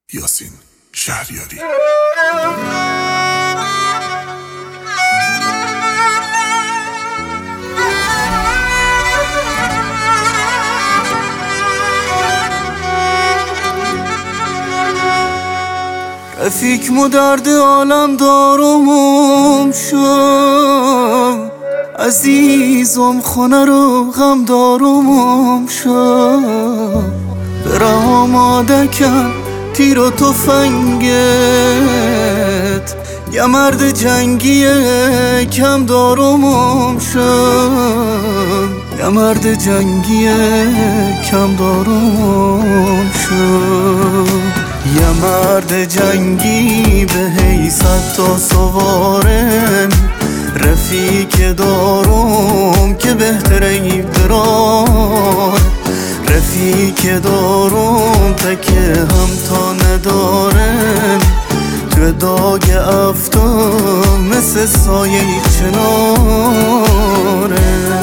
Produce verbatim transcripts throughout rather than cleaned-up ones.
یاسین شهریاری. رفیق مو درد عالم دارم شد، عزیزم خونه رو غم دارم شد. برم آماده کن تیر و تفنگت، یه مرد جنگی کم دارم شد، یه مرد جنگی کم دارم شد. یه مرد جنگی به حیثت تا سوارن، رفیق دارم که بهتره بران، رفیق دارم تکه هم تا ندارن، تو داگ افتا مثل سایه چنارن.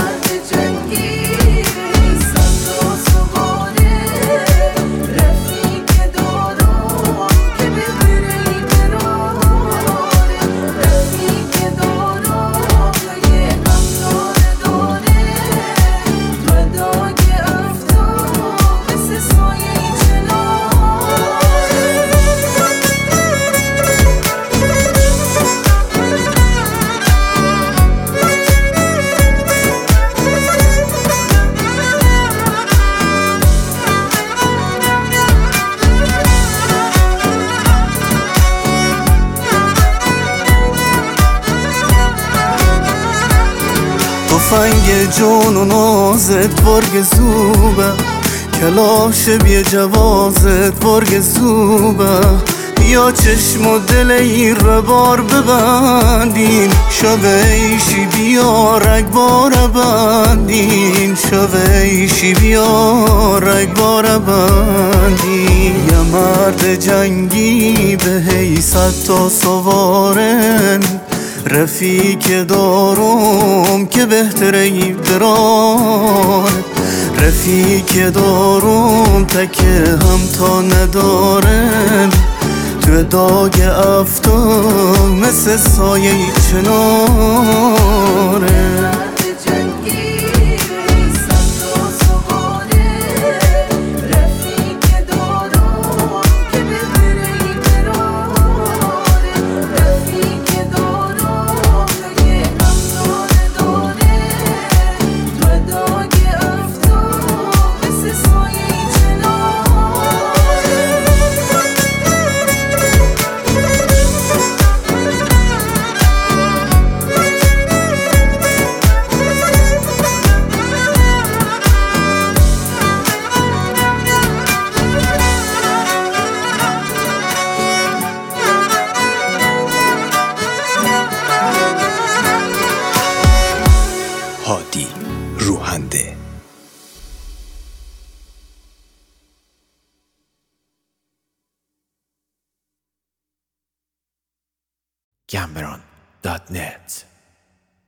تفنگ جون و نازت بارگ زوبه، کلاش بی جوازت بارگ زوبه. بیا چشم و دل این ربار ببندین، شب ایشی بیا رگبار بندین، شب ایشی بیا رگبار بندین. یه مرد جنگی به حیثت تا سوارن، رفیق دارم که بهتره بران، رفیق دارم تکه هم تا ندارن، تو داگ افتا مثل سایه چنارن. هادی روحنده. گمبران دات نت